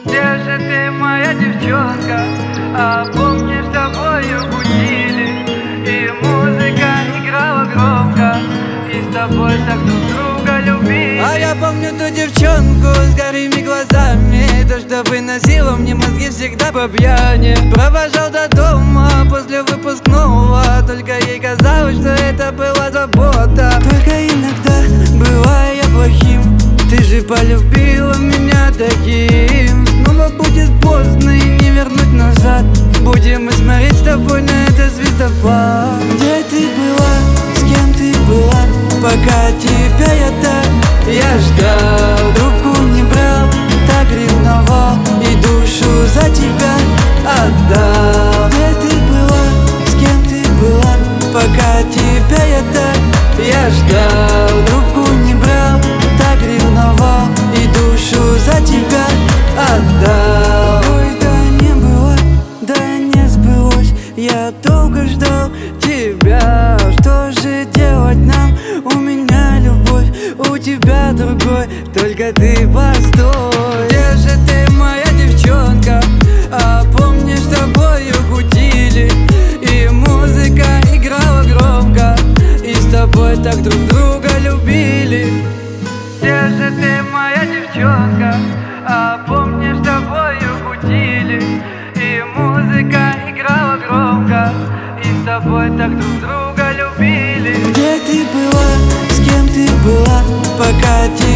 Где же ты, моя девчонка? А помнишь, с тобою кутили, и музыка играла громко, и с тобой так друг друга любили. А я помню ту девчонку с горящими глазами, то, что выносила мне мозги всегда по пьяни. Провожал до дома после выпускного, только ей казалось, что это была забота. Только иногда бывая я плохим, ты же полюбила меня таким. Снова будет поздно и не вернуть назад. Будем мы смотреть с тобой на этот звездопад. Где ты была, с кем ты была, пока тебя я ждал, трубку не брал, так ревновал и душу за тебя отдал. Где ты была, с кем ты была, пока тебя я ждал, трубку не брал, так ревновал и душу за тебя отдал. Ой, да не было, да не сбылось, я долго ждал тебя. Что же делать нам? У меня любовь, у тебя другой, только ты постой. Где же ты, моя девчонка? А помнишь, с тобою кутили, и музыка играла громко, и с тобой так друг друга любили. Где же ты, моя девчонка? А помнишь, с тобою кутили, и музыка играла громко, и с тобой так друг друга любили. Где ты была, с кем ты была, пока